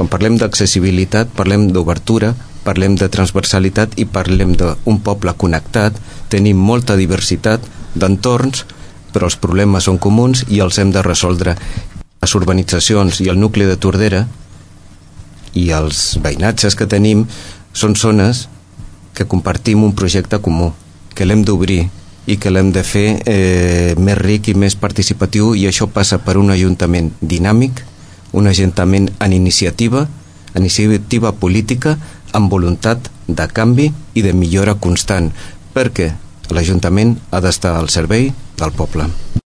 Quan parlem d'accessibilitat, parlem d'obertura, parlem de transversalitat i parlem d'un poble connectat. Tenim molta diversitat d'entorns, però els problemes són comuns i els hem de resoldre. Les urbanitzacions i el nucli de Tordera i els veïnatges que tenim són zones que compartim un projecte comú, que l'hem d'obrir i que l'hem de fer més ric i més participatiu, i això passa per un ajuntament dinàmic, un ajuntament en iniciativa política, amb voluntat de canvi i de millora constant, perquè l'Ajuntament ha d'estar al servei del poble.